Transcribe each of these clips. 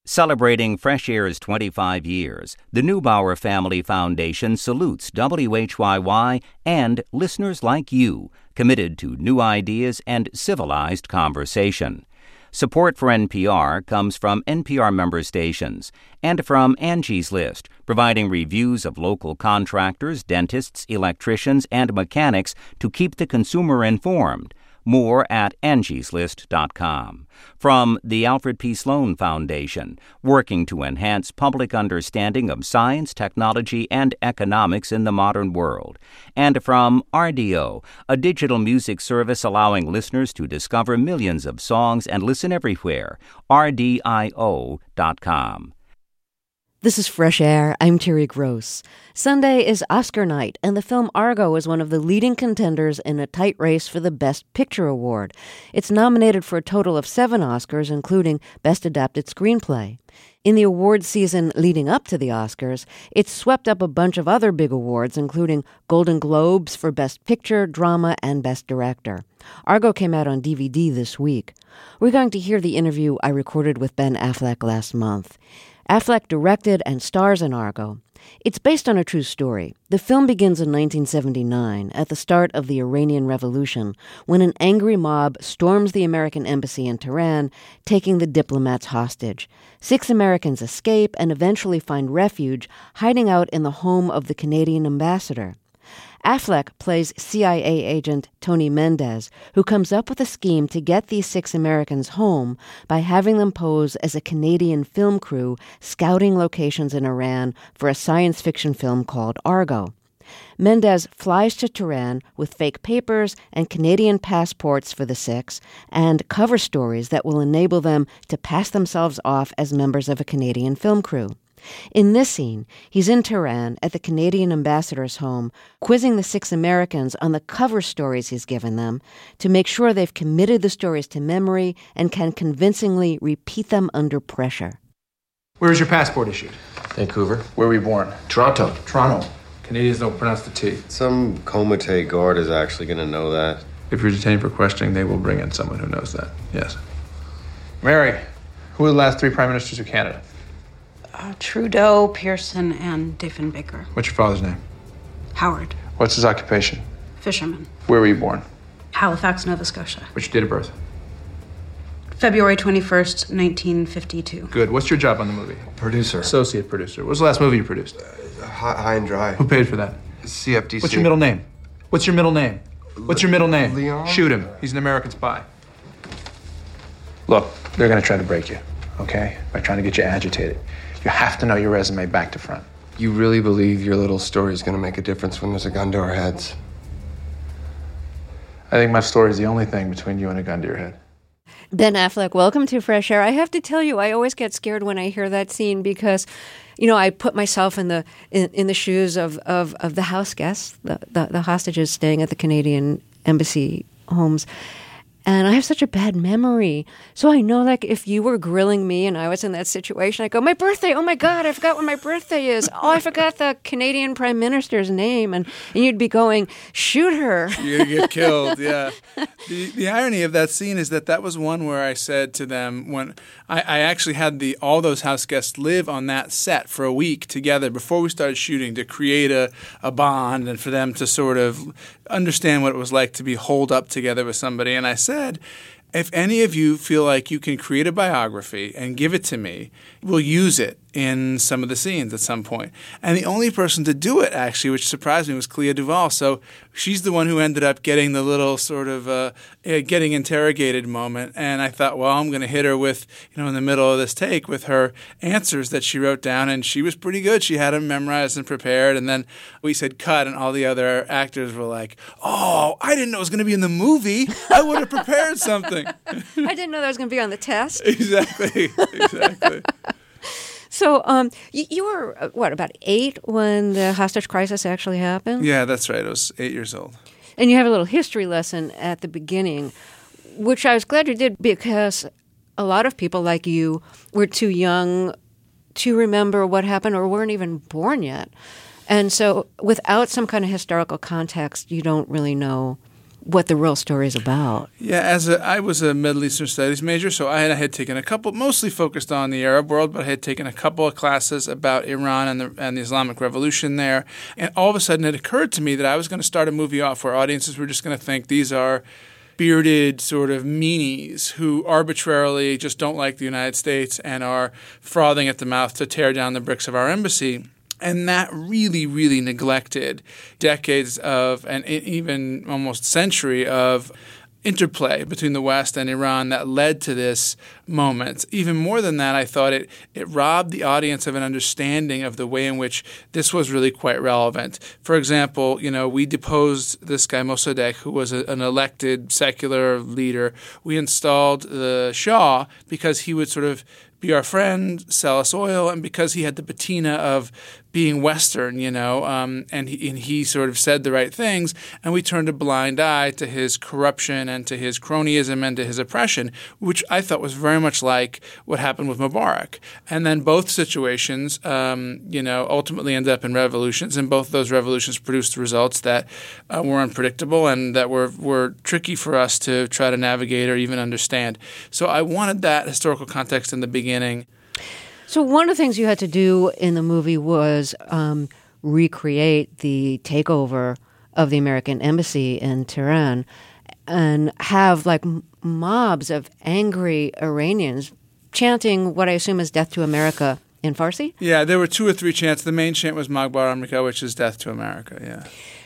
Celebrating Fresh Air's 25 years, the Neubauer Family Foundation salutes WHYY and listeners like you, committed to new ideas and civilized conversation. Support for NPR comes from NPR member stations and from Angie's List, providing reviews of local contractors, dentists, electricians, and mechanics to keep the consumer informed. More at angieslist.com. From the Alfred P. Sloan Foundation, working to enhance public understanding of science, technology, and economics in the modern world. And from RDO, a digital music service allowing listeners to discover millions of songs and listen everywhere. RDIO.com. This is Fresh Air. I'm Terry Gross. Sunday is Oscar night, and the film Argo is one of the leading contenders in a tight race for the Best Picture Award. It's nominated for a total of 7 Oscars, including Best Adapted Screenplay. In the award season leading up to the Oscars, it swept up a bunch of other big awards, including Golden Globes for Best Picture, Drama, and Best Director. Argo came out on DVD this week. We're going to hear the interview I recorded with Ben Affleck last month. Affleck directed and stars in Argo. It's based on a true story. The film begins in 1979, at the start of the Iranian Revolution, when an angry mob storms the American embassy in Tehran, taking the diplomats hostage. 6 Americans escape and eventually find refuge, hiding out in the home of the Canadian ambassador. Affleck plays CIA agent Tony Mendez, who comes up with a scheme to get these 6 Americans home by having them pose as a Canadian film crew scouting locations in Iran for a science fiction film called Argo. Mendez flies to Tehran with fake papers and Canadian passports for the 6 and cover stories that will enable them to pass themselves off as members of a Canadian film crew. In this scene, he's in Tehran at the Canadian ambassador's home, quizzing the 6 Americans on the cover stories he's given them to make sure they've committed the stories to memory and can convincingly repeat them under pressure. Where was your passport issued? Vancouver. Where were you born? Toronto. Toronto. Canadians don't pronounce the T. Some Comite guard is actually going to know that. If you're detained for questioning, they will bring in someone who knows that. Yes. Mary, who are the last 3 prime ministers of Canada? Trudeau, Pearson, and Diefenbaker. What's your father's name? Howard. What's his occupation? Fisherman. Where were you born? Halifax, Nova Scotia. What's your date of birth? February 21st, 1952. Good. What's your job on the movie? Producer. Associate producer. What was the last movie you produced? High and Dry. Who paid for that? CFTC. What's your middle name? What's your middle name? What's your middle name? Leon? Shoot him. He's an American spy. Look, they're going to try to break you, okay? By trying to get you agitated. You have to know your resume back to front. You really believe your little story is going to make a difference when there's a gun to our heads? I think my story is the only thing between you and a gun to your head. Ben Affleck, welcome to Fresh Air. I have to tell you, I always get scared when I hear that scene because, you know, I put myself in the shoes of the house guests, the hostages staying at the Canadian embassy homes. And I have such a bad memory. So I know, like, if you were grilling me and I was in that situation, I go, my birthday, oh my God, I forgot what my birthday is. Oh, I forgot the Canadian Prime Minister's name. And you'd be going, shoot her. You're going to get killed, yeah. The irony of that scene is that was one where I said to them, when I actually had all those house guests live on that set for a week together before we started shooting to create a bond and for them to sort of understand what it was like to be holed up together with somebody. And I said, if any of you feel like you can create a biography and give it to me, we'll use it in some of the scenes at some point. And the only person to do it, actually, which surprised me, was Clea Duvall. So she's the one who ended up getting the little sort of getting interrogated moment. And I thought, well, I'm going to hit her with, in the middle of this take with her answers that she wrote down. And she was pretty good. She had them memorized and prepared. And then we said cut, and all the other actors were like, oh, I didn't know it was going to be in the movie. I would have prepared something. I didn't know that was going to be on the test. Exactly. So you were, about 8 when the hostage crisis actually happened? Yeah, that's right. I was 8 years old. And you have a little history lesson at the beginning, which I was glad you did because a lot of people like you were too young to remember what happened or weren't even born yet. And so without some kind of historical context, you don't really know what the real story is about. Yeah, I was a Middle Eastern Studies major, so I had taken a couple, mostly focused on the Arab world, but I had taken a couple of classes about Iran and the Islamic Revolution there. And all of a sudden it occurred to me that I was going to start a movie off where audiences were just going to think these are bearded sort of meanies who arbitrarily just don't like the United States and are frothing at the mouth to tear down the bricks of our embassy. And that really, really neglected decades of, and even almost century of, interplay between the West and Iran that led to this moment. Even more than that, I thought it robbed the audience of an understanding of the way in which this was really quite relevant. For example, we deposed this guy Mossadegh, who was an elected secular leader. We installed the Shah because he would sort of be our friend, sell us oil, and because he had the patina of being Western, and he sort of said the right things, and we turned a blind eye to his corruption and to his cronyism and to his oppression, which I thought was very much like what happened with Mubarak. And then both situations, ultimately ended up in revolutions, and both of those revolutions produced results that were unpredictable and that were tricky for us to try to navigate or even understand. So I wanted that historical context in the beginning. So one of the things you had to do in the movie was recreate the takeover of the American embassy in Tehran and have like mobs of angry Iranians chanting what I assume is Death to America in Farsi? Yeah, there were 2 or 3 chants. The main chant was Magbar America, which is Death to America, yeah.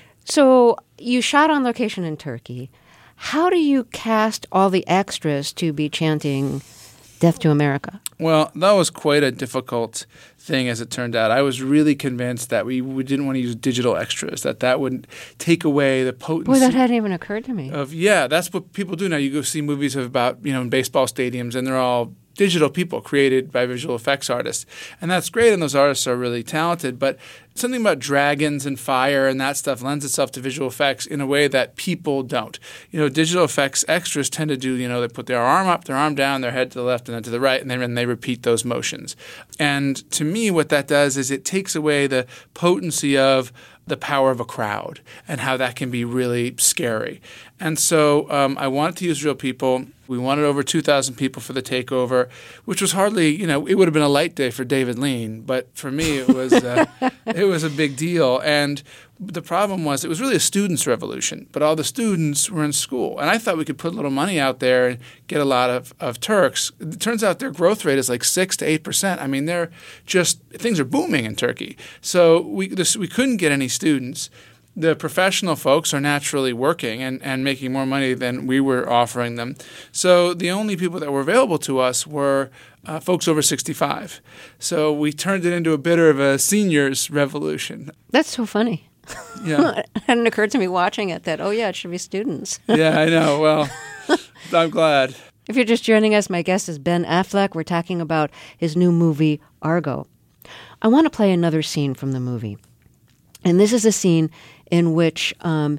So you shot on location in Turkey. How do you cast all the extras to be chanting Death to America? Well, that was quite a difficult thing, as it turned out. I was really convinced that we didn't want to use digital extras, that would take away the potency. Boy, that hadn't even occurred to me. That's what people do now. You go see movies about, in baseball stadiums, and they're all digital people created by visual effects artists. And that's great, and those artists are really talented, but something about dragons and fire and that stuff lends itself to visual effects in a way that people don't. Digital effects extras tend to do, they put their arm up, their arm down, their head to the left and then to the right, and then they repeat those motions. And to me, what that does is it takes away the potency of the power of a crowd and how that can be really scary. And so I wanted to use real people. We wanted over 2,000 people for the takeover, which was hardly, it would have been a light day for David Lean, but for me it was a big deal. And the problem was it was really a students' revolution, but all the students were in school. And I thought we could put a little money out there and get a lot of Turks. It turns out their growth rate is like 6 to 8%. I mean, things are booming in Turkey. So we couldn't get any students. The professional folks are naturally working and making more money than we were offering them. So the only people that were available to us were folks over 65. So we turned it into a bit of a seniors revolution. That's so funny. Yeah. It hadn't occurred to me watching it that, it should be students. Yeah, I know. Well, I'm glad. If you're just joining us, my guest is Ben Affleck. We're talking about his new movie, Argo. I want to play another scene from the movie. And this is a scene in which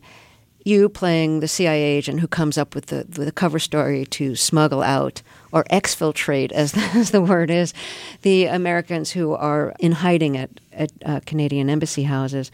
you playing the CIA agent who comes up with the cover story to smuggle out or exfiltrate, as the word is, the Americans who are in hiding at Canadian embassy houses.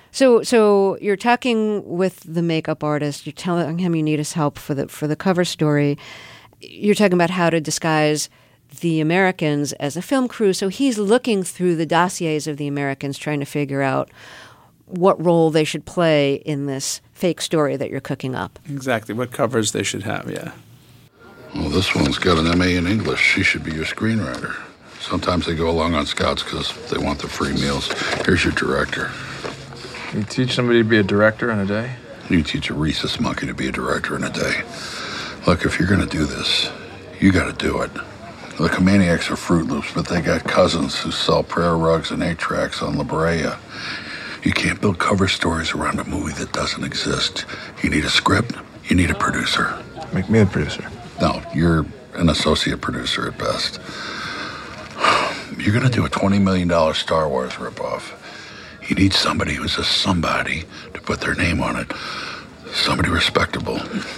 So you're talking with the makeup artist. You're telling him you need his help for the cover story. You're talking about how to disguise the Americans as a film crew. So he's looking through the dossiers of the Americans, trying to figure out what role they should play in this fake story that you're cooking up. Exactly, what covers they should have, yeah. Well, this one's got an MA in English. She should be your screenwriter. Sometimes they go along on scouts because they want the free meals. Here's your director. You teach somebody to be a director in a day? You teach a rhesus monkey to be a director in a day. Look, if you're going to do this, you got to do it. The Comaniacs are Fruit Loops, but they got cousins who sell prayer rugs and 8-tracks on La Brea. You can't build cover stories around a movie that doesn't exist. You need a script, you need a producer. Make me the producer. No, you're an associate producer at best. You're going to do a $20 million Star Wars ripoff. You need somebody who's a somebody to put their name on it. Somebody respectable.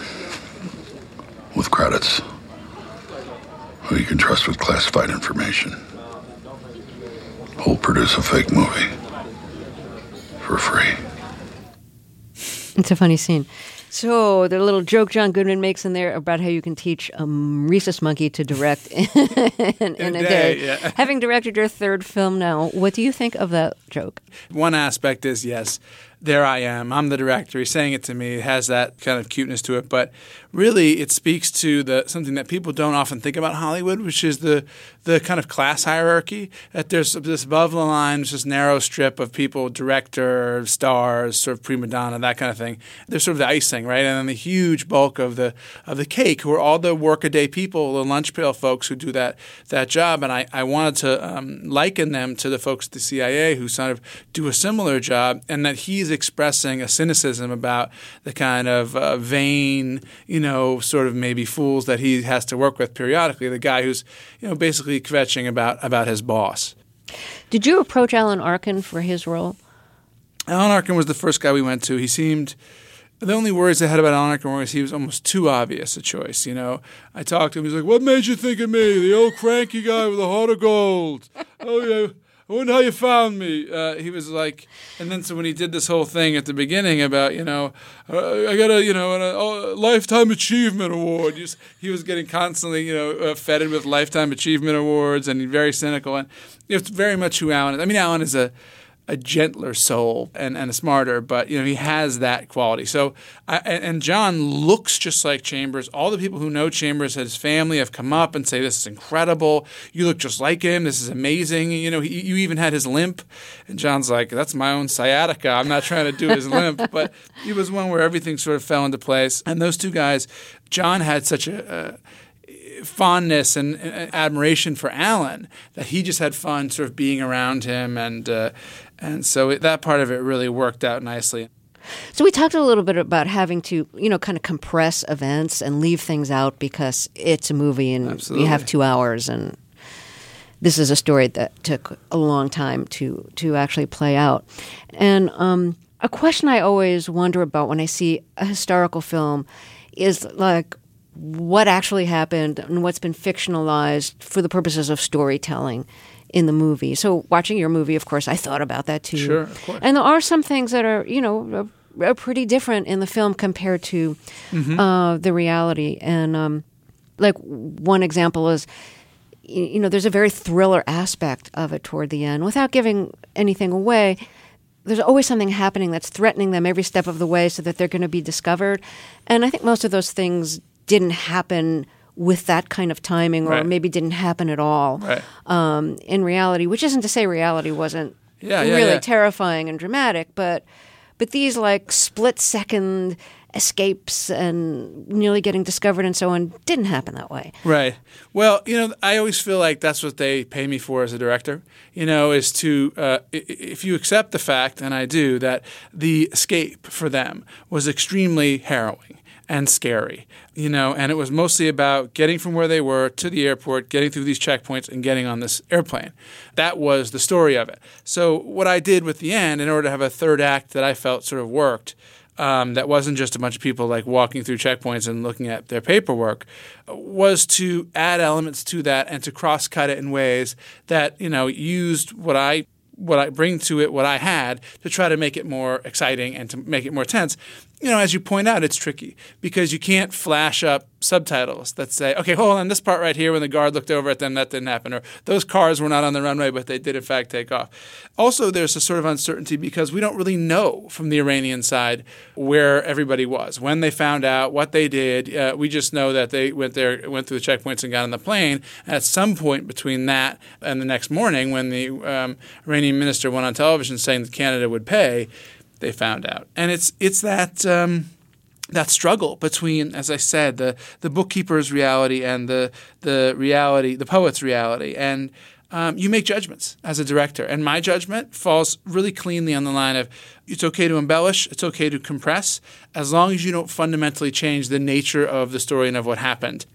With credits. Who you can trust with classified information. Who'll produce a fake movie. For free. It's a funny scene. So the little joke John Goodman makes in there about how you can teach a rhesus monkey to direct in a day. Yeah. Having directed your third film now, what do you think of that joke? One aspect is, yes, there I am. I'm the director. He's saying it to me. It has that kind of cuteness to it. But really, it speaks to something that people don't often think about Hollywood, which is the kind of class hierarchy. That there's this above the line, this narrow strip of people, director, stars, sort of prima donna, that kind of thing. They're sort of the icing, right? And then the huge bulk of the cake, who are all the workaday people, the lunch pail folks who do that job. And I wanted to liken them to the folks at the CIA who sort of do a similar job, and that he's expressing a cynicism about the kind of vain, sort of maybe fools that he has to work with periodically. The guy who's, basically kvetching about his boss. Did you approach Alan Arkin for his role? Alan Arkin was the first guy we went to. He seemed. The only worries I had about Alan Arkin was he was almost too obvious a choice. I talked to him. He's like, "What made you think of me? The old cranky guy with a heart of gold." Oh yeah. I wonder how you found me. He was like, and then so when he did this whole thing at the beginning about, I got a Lifetime Achievement Award. He was getting constantly, feted with Lifetime Achievement Awards, and he's very cynical. And it's very much who Alan is. I mean, Alan is a gentler soul and a smarter, but he has that quality. So, and John looks just like Chambers. All the people who know Chambers, his family, have come up and say, "This is incredible. You look just like him. This is amazing." You even had his limp, and John's like, "That's my own sciatica. I'm not trying to do his limp." But he was one where everything sort of fell into place. And those two guys, John had such a fondness and admiration for Alan that he just had fun sort of being around him, and so that part of it really worked out nicely. So we talked a little bit about having to, kind of compress events and leave things out because it's a movie and Absolutely. we have 2 hours, and this is a story that took a long time to actually play out. And a question I always wonder about when I see a historical film is like, what actually happened and what's been fictionalized for the purposes of storytelling in the movie. So watching your movie, of course, I thought about that too. Sure, of course. And there are some things that are, are pretty different in the film compared to the reality. And like one example is, there's a very thriller aspect of it toward the end. Without giving anything away, there's always something happening that's threatening them every step of the way so that they're going to be discovered. And I think most of those things didn't happen with that kind of timing, or Right. maybe didn't happen at all in reality, which isn't to say reality wasn't really terrifying and dramatic, but these like split-second escapes and nearly getting discovered and so on didn't happen that way. Right. Well, I always feel like that's what they pay me for as a director, is to, if you accept the fact, and I do, that the escape for them was extremely harrowing and scary, and it was mostly about getting from where they were to the airport, getting through these checkpoints, and getting on this airplane. That was the story of it. So what I did with the end, in order to have a third act that I felt sort of worked, that wasn't just a bunch of people like walking through checkpoints and looking at their paperwork, was to add elements to that and to cross-cut it in ways that, used what I bring to it, what I had, to try to make it more exciting and to make it more tense. As you point out, it's tricky because you can't flash up subtitles that say, okay, hold on, this part right here when the guard looked over at them, that didn't happen, or those cars were not on the runway, but they did in fact take off. Also, there's a sort of uncertainty because we don't really know from the Iranian side where everybody was, when they found out, what they did. We just know that they went through the checkpoints and got on the plane. And at some point between that and the next morning, when the Iranian minister went on television saying that Canada would pay, they found out. And it's that struggle between, as I said, the bookkeeper's reality and the poet's reality. And you make judgments as a director. And my judgment falls really cleanly on the line of it's okay to embellish, it's okay to compress, as long as you don't fundamentally change the nature of the story and of what happened.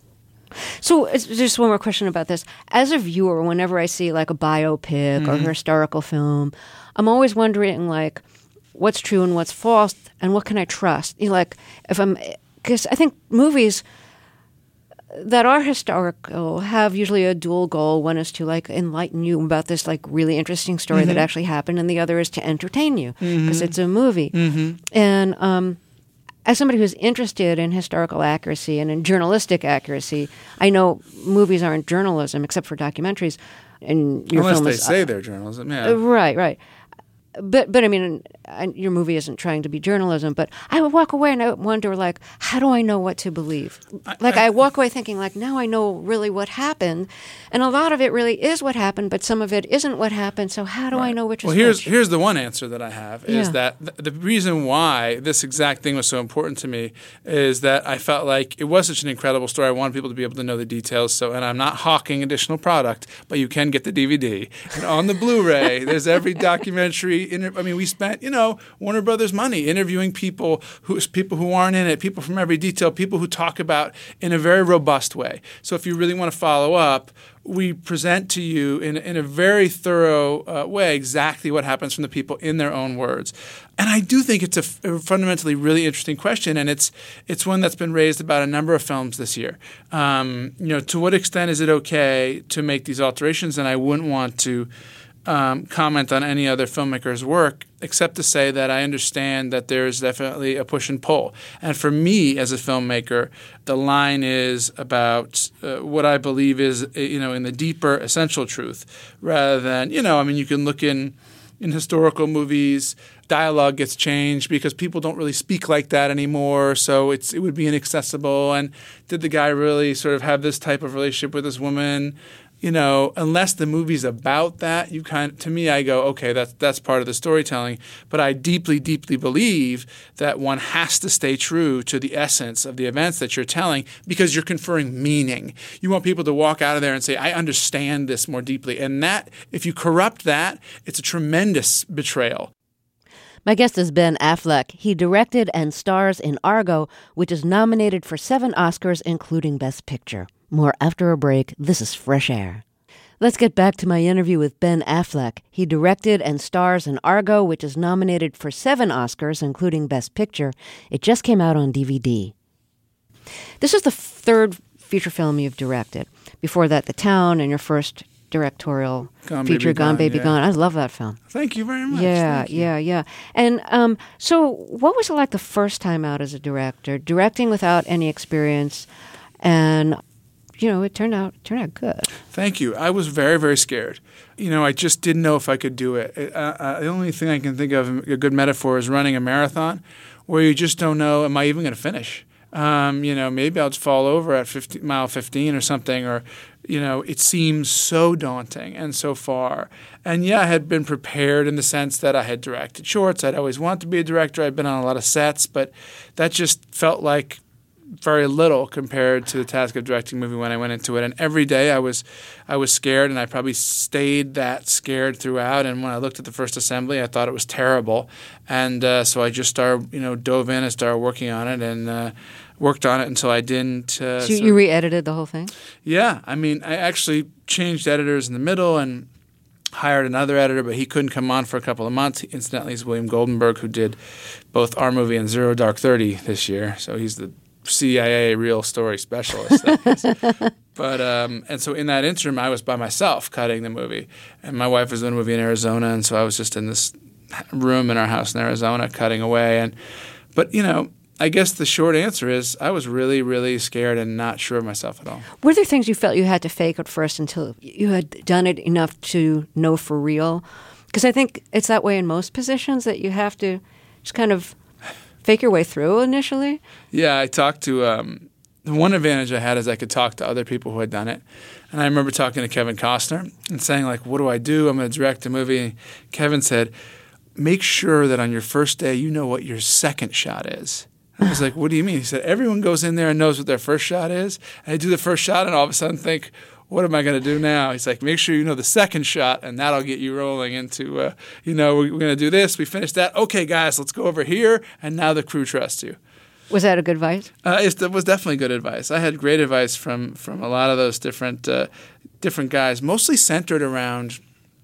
So just one more question about this. As a viewer, whenever I see like a biopic or a historical film, I'm always wondering like, what's true and what's false, and what can I trust? Because I think movies that are historical have usually a dual goal. One is to like enlighten you about this like really interesting story that actually happened, and the other is to entertain you because it's a movie. And as somebody who's interested in historical accuracy and in journalistic accuracy, I know movies aren't journalism except for documentaries. And your Unless film they is, say they're journalism, yeah. Right. But I mean, your movie isn't trying to be journalism, but I would walk away and I would wonder, like, how do I know what to believe? I walk away thinking, like, now I know really what happened. And a lot of it really is what happened, but some of it isn't what happened. So how do I know which is which? Here's the one answer that I have, is that the reason why this exact thing was so important to me is that I felt like it was such an incredible story. I wanted people to be able to know the details. So, and I'm not hawking additional product, but you can get the DVD. And on the Blu-ray, there's every documentary. We spent, Warner Brothers money interviewing people who aren't in it, people from every detail, people who talk about in a very robust way. So if you really want to follow up, we present to you in a very thorough way exactly what happens from the people in their own words. And I do think it's a fundamentally really interesting question, and it's one that's been raised about a number of films this year. To what extent is it okay to make these alterations? And I wouldn't want to comment on any other filmmaker's work, except to say that I understand that there's definitely a push and pull. And for me as a filmmaker, the line is about what I believe is, in the deeper essential truth, rather than, you can look in historical movies, dialogue gets changed because people don't really speak like that anymore, so it would be inaccessible. And did the guy really sort of have this type of relationship with this woman? Unless the movie's about that, to me, I go, okay, that's part of the storytelling. But I deeply, deeply believe that one has to stay true to the essence of the events that you're telling because you're conferring meaning. You want people to walk out of there and say, I understand this more deeply. And that, if you corrupt that, it's a tremendous betrayal. My guest is Ben Affleck. He directed and stars in Argo, which is nominated for 7 Oscars, including Best Picture. More after a break. This is Fresh Air. Let's get back to my interview with Ben Affleck. He directed and stars in Argo, which is nominated for 7 Oscars, including Best Picture. It just came out on DVD. This is the 3rd feature film you've directed. Before that, The Town, and your first directorial feature, Gone Baby Gone. I love that film. Thank you very much. Yeah. And so what was it like the first time out as a director, directing without any experience? And it turned out good. Thank you. I was very, very scared. I just didn't know if I could do it. The only thing I can think of, a good metaphor, is running a marathon where you just don't know, am I even going to finish? Maybe I'll just fall over at mile 15 or something, or, it seems so daunting and so far. And I had been prepared in the sense that I had directed shorts. I'd always wanted to be a director. I'd been on a lot of sets, but that just felt like very little compared to the task of directing a movie when I went into it. And every day I was scared, and I probably stayed that scared throughout. And when I looked at the first assembly, I thought it was terrible. And so I just started, dove in and started working on it, and worked on it until I didn't. So you re-edited the whole thing? Yeah. I actually changed editors in the middle and hired another editor, but he couldn't come on for a couple of months. Incidentally, he's William Goldenberg, who did both our movie and Zero Dark 30 this year. So he's the CIA real story specialist. But and so in that interim, I was by myself cutting the movie, and my wife was doing a movie in Arizona, and so I was just in this room in our house in Arizona cutting away. But I guess the short answer is I was really, really scared and not sure of myself at all. Were there things you felt you had to fake at first until you had done it enough to know for real? Because I think it's that way in most positions, that you have to just kind of fake your way through initially? Yeah, I talked to the one advantage I had is I could talk to other people who had done it. And I remember talking to Kevin Costner and saying, what do I do? I'm going to direct a movie. And Kevin said, make sure that on your first day you know what your second shot is. I was like, what do you mean? He said, everyone goes in there and knows what their first shot is. And I do the first shot and all of a sudden think, what am I going to do now? He's like, make sure you know the second shot, and that'll get you rolling into, we're going to do this. We finished that. Okay, guys, let's go over here. And now the crew trusts you. Was that a good advice? It was definitely good advice. I had great advice from a lot of those different guys, mostly centered around,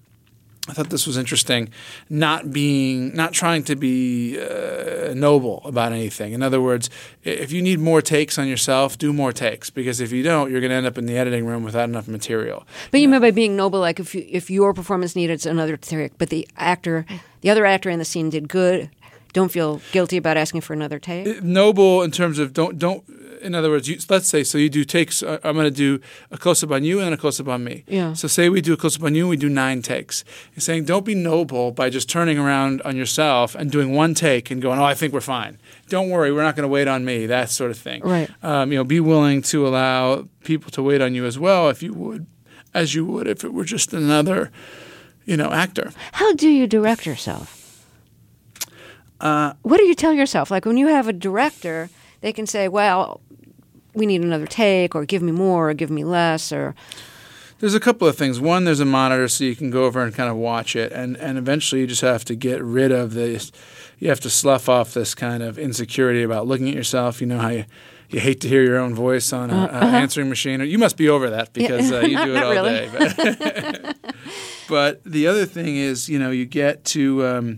I thought this was interesting, not trying to be noble about anything. In other words, if you need more takes on yourself, do more takes, because if you don't, you're going to end up in the editing room without enough material. But you mean by being noble, like if your performance needed another take, but the other actor in the scene did good, don't feel guilty about asking for another take? Noble in terms of don't. In other words, let's say, so you do takes. I'm going to do a close-up on you and a close-up on me. Yeah. So say we do a close-up on you and we do 9 takes. You're saying don't be noble by just turning around on yourself and doing 1 take and going, oh, I think we're fine. Don't worry, we're not going to wait on me, that sort of thing. Right. Be willing to allow people to wait on you as well as you would if it were just another, actor. How do you direct yourself? What do you tell yourself? Like when you have a director, they can say, well, we need another take, or give me more, or give me less, or... There's a couple of things. One, there's a monitor so you can go over and kind of watch it, and eventually you just have to get rid of this. You have to slough off this kind of insecurity about looking at yourself. You know how you hate to hear your own voice on an answering machine. You must be over that because you do it all really. day. But the other thing is, you get to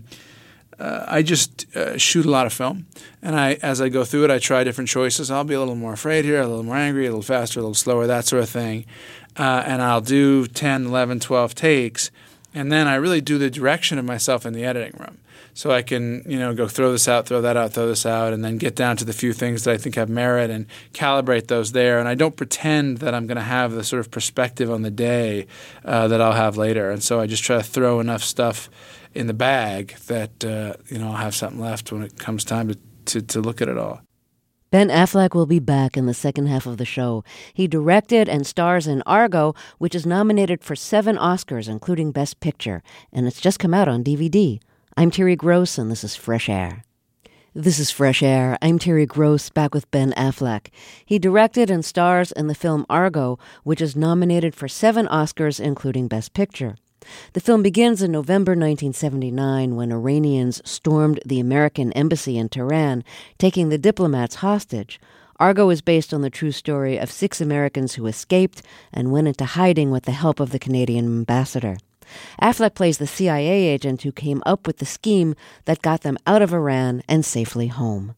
I just shoot a lot of film, and as I go through it, I try different choices. I'll be a little more afraid here, a little more angry, a little faster, a little slower, that sort of thing. And I'll do 10, 11, 12 takes, and then I really do the direction of myself in the editing room. So I can, go throw this out, throw that out, throw this out, and then get down to the few things that I think have merit and calibrate those there. And I don't pretend that I'm going to have the sort of perspective on the day that I'll have later. And so I just try to throw enough stuff in the bag that, I'll have something left when it comes time to look at it all. Ben Affleck will be back in the second half of the show. He directed and stars in Argo, which is nominated for 7 Oscars, including Best Picture, and it's just come out on DVD. I'm Terry Gross, and this is Fresh Air. This is Fresh Air. I'm Terry Gross, back with Ben Affleck. He directed and stars in the film Argo, which is nominated for 7 Oscars, including Best Picture. The film begins in November 1979 when Iranians stormed the American embassy in Tehran, taking the diplomats hostage. Argo is based on the true story of 6 Americans who escaped and went into hiding with the help of the Canadian ambassador. Affleck plays the CIA agent who came up with the scheme that got them out of Iran and safely home.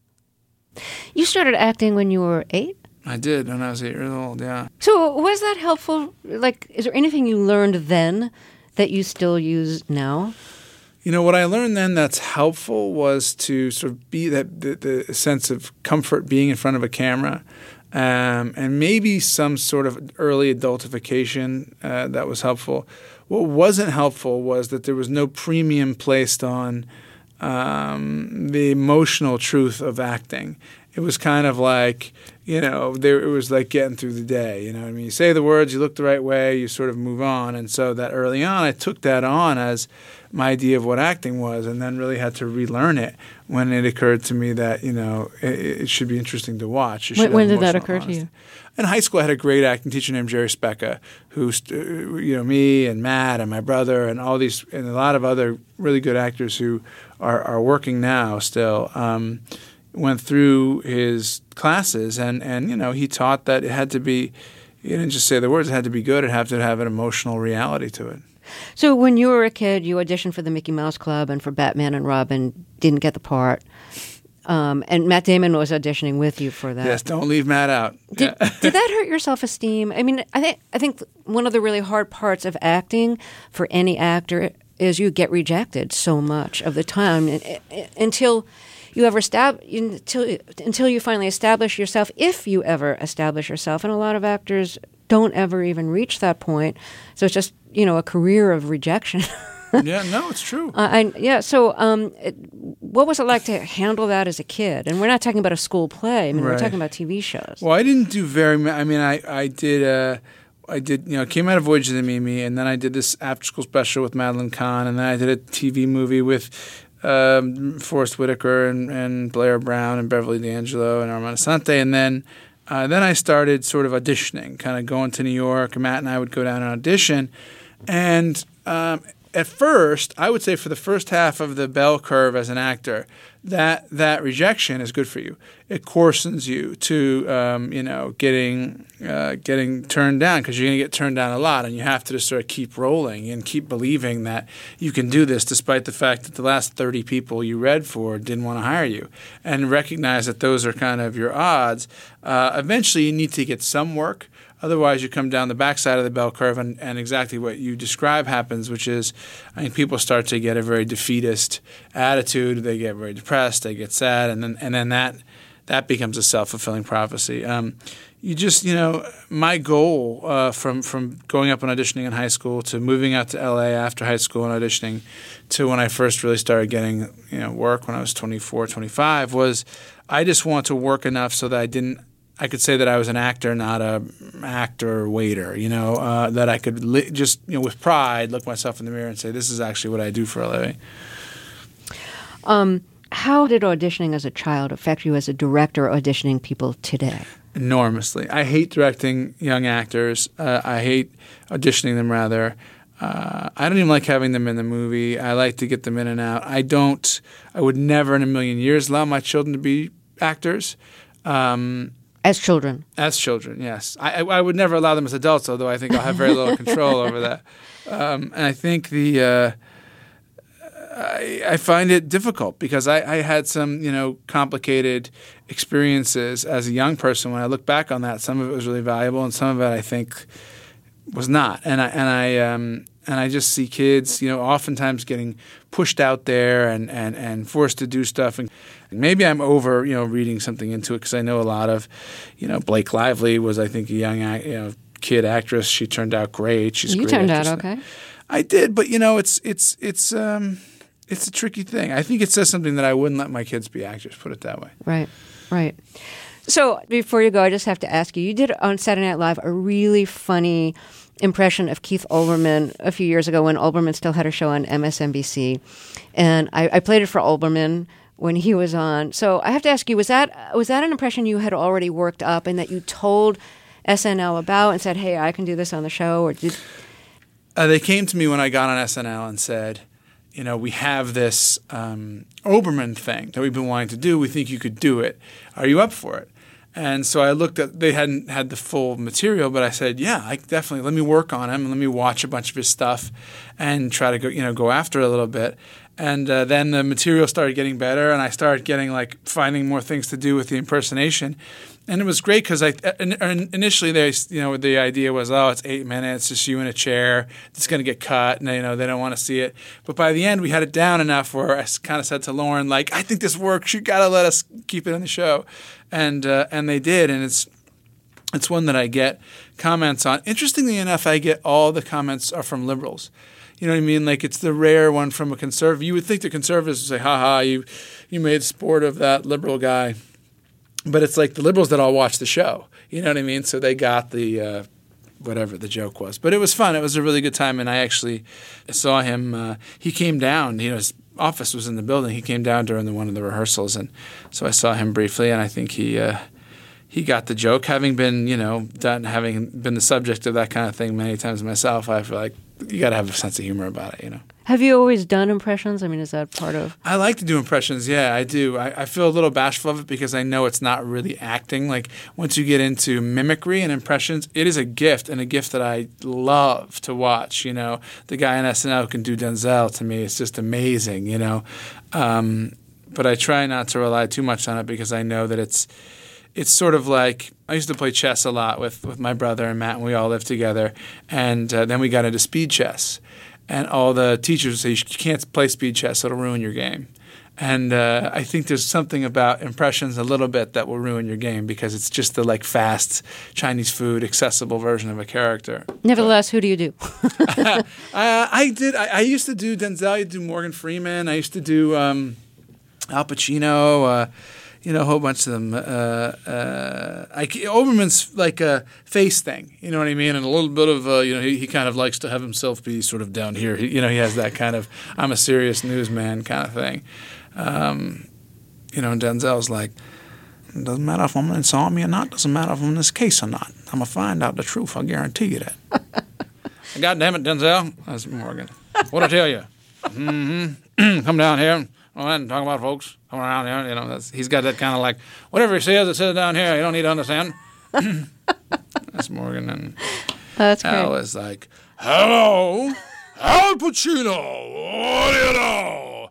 You started acting when you were 8? I did when I was 8 years old, yeah. So was that helpful? Like, is there anything you learned then that you still use now? What I learned then that's helpful was to sort of be the sense of comfort being in front of a camera, and maybe some sort of early adultification that was helpful. What wasn't helpful was that there was no premium placed on the emotional truth of acting. It was kind of like, it was like getting through the day. You say the words, you look the right way, you sort of move on. And so that early on, I took that on as my idea of what acting was, and then really had to relearn it when it occurred to me that, it should be interesting to watch. When did that occur to you? In high school, I had a great acting teacher named Jerry Specca, who, me and Matt and my brother and all these, and a lot of other really good actors who are working now still, went through his classes, and he taught that it had to be, he didn't just say the words, it had to be good, it had to have an emotional reality to it. So when you were a kid, you auditioned for the Mickey Mouse Club and for Batman and Robin, didn't get the part. And Matt Damon was auditioning with you for that. Yes, don't leave Matt out. Did that hurt your self-esteem? I mean, I think one of the really hard parts of acting for any actor is you get rejected so much of the time until you finally establish yourself, if you ever establish yourself. And a lot of actors don't ever even reach that point. So it's just, a career of rejection. Yeah, no, it's true. What was it like to handle that as a kid? And we're not talking about a school play. I mean, we're talking about TV shows. Well, I didn't do very much. I mean, I did, came out of Voyage of the Mimi, and then I did this after-school special with Madeline Kahn, and then I did a TV movie with Forrest Whitaker and Blair Brown and Beverly D'Angelo and Armand Assante, and then I started sort of auditioning, kind of going to New York. Matt and I would go down and audition, and at first, I would say for the first half of the bell curve as an actor, that rejection is good for you. It coarsens you to getting turned down, because you're going to get turned down a lot, and you have to just sort of keep rolling and keep believing that you can do this, despite the fact that the last 30 people you read for didn't want to hire you, and recognize that those are kind of your odds. Eventually, you need to get some work. Otherwise, you come down the backside of the bell curve, and exactly what you describe happens, which is, I think people start to get a very defeatist attitude. They get very depressed. They get sad, and then that becomes a self-fulfilling prophecy. My goal from going up and auditioning in high school to moving out to LA after high school and auditioning to when I first really started getting work when I was 24, 25 was I just want to work enough so that I could say that I was an actor, not a actor waiter, that I could with pride look myself in the mirror and say, this is actually what I do for a living. How did auditioning as a child affect you as a director auditioning people today? Enormously. I hate directing young actors. I hate auditioning them, rather. I don't even like having them in the movie. I like to get them in and out. I would never in a million years allow my children to be actors. As children? As children, yes. I would never allow them as adults, although I think I'll have very little control over that. And I think I find it difficult because I had some, complicated experiences as a young person. When I look back on that, some of it was really valuable, and some of it I think was not. And I just see kids, oftentimes getting pushed out there and forced to do stuff. And maybe I'm over, reading something into it because I know a lot of, Blake Lively was, I think, a young, kid actress. She turned out great. She's a great turned actress. out okay. I did, but it's a tricky thing. I think it says something that I wouldn't let my kids be actors, put it that way. Right. So before you go, I just have to ask you, you did on Saturday Night Live a really funny impression of Keith Olbermann a few years ago when Olbermann still had a show on MSNBC. And I played it for Olbermann when he was on. So I have to ask you, was that an impression you had already worked up and that you told SNL about and said, hey, I can do this on the show? Or did they came to me when I got on SNL and said, we have this Olbermann thing that we've been wanting to do. We think you could do it. Are you up for it? And so I looked at – they hadn't had the full material, but I said, yeah, I definitely – let me work on him and let me watch a bunch of his stuff and try to go after it a little bit. And then the material started getting better, and I started getting finding more things to do with the impersonation. And it was great because initially the idea was, it's 8 minutes, just you in a chair. It's going to get cut, and they don't want to see it. But by the end, we had it down enough where I kind of said to Lauren, I think this works. You got to let us keep it in the show, and they did. And it's one that I get comments on. Interestingly enough, I get all the comments are from liberals. You know what I mean? It's the rare one from a conservative. You would think the conservatives would say, ha, you made sport of that liberal guy. But it's the liberals that all watch the show. You know what I mean? So they got the whatever the joke was. But it was fun. It was a really good time. And I actually saw him. He came down. His office was in the building. He came down during one of the rehearsals. And so I saw him briefly. And I think he got the joke. Having been, having been the subject of that kind of thing many times myself, I feel like you got to have a sense of humor about it, Have you always done impressions? I mean, is that part of? I like to do impressions. Yeah, I do. I feel a little bashful of it because I know it's not really acting. Once you get into mimicry and impressions, it is a gift, and a gift that I love to watch. The guy on SNL who can do Denzel, to me, it's just amazing. But I try not to rely too much on it because I know that it's sort of I used to play chess a lot with my brother and Matt, and we all lived together. And then we got into speed chess. And all the teachers would say, you can't play speed chess, it'll ruin your game. And I think there's something about impressions a little bit that will ruin your game because it's just the fast Chinese food, accessible version of a character. Nevertheless, who do you do? I used to do Denzel, I used to do Morgan Freeman, I used to do Al Pacino, a whole bunch of them. Olbermann's a face thing, you know what I mean? And a little bit of, he kind of likes to have himself be sort of down here. He has that kind of, I'm a serious newsman kind of thing. And Denzel's it doesn't matter if I'm in this army or not. Doesn't matter if I'm in this case or not. I'm going to find out the truth. I guarantee you that. God damn it, Denzel. That's Morgan. What'd I tell you? Come down here. Well, I didn't talk about folks. Come around here. He's got that kind of whatever he says, it says down here. You don't need to understand. That's Morgan. And that's great. Al is hello, Al Pacino. What do you know?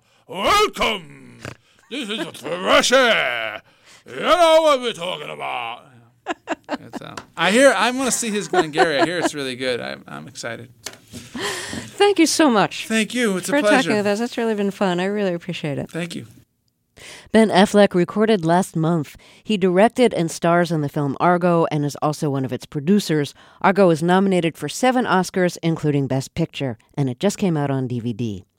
Welcome. This is Fresh Air. You know what we're talking about. I want to see his Glengarry. I hear it's really good. I'm excited. Thank you so much. Thank you. It's a for pleasure. talking with us. That's really been fun. I really appreciate it. Thank you. Ben Affleck recorded last month. He directed and stars in the film Argo and is also one of its producers. Argo is nominated for 7 Oscars, including Best Picture, and it just came out on DVD.